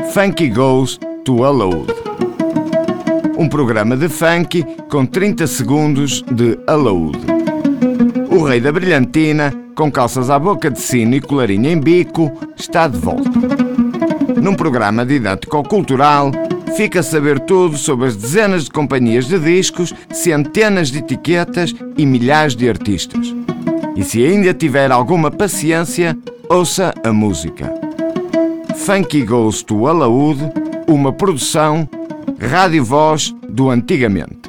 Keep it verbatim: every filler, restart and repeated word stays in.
Funky Goes to Alaúde. Um programa de funk com trinta segundos de alaúde. O rei da brilhantina, com calças à boca de sino e colarinho em bico, está de volta. Num programa didático-cultural, fica a saber tudo sobre as dezenas de companhias de discos, centenas de etiquetas e milhares de artistas. E se ainda tiver alguma paciência, ouça a música. Funky Goes to Alaúde, uma produção Rádio Voz do Antigamente.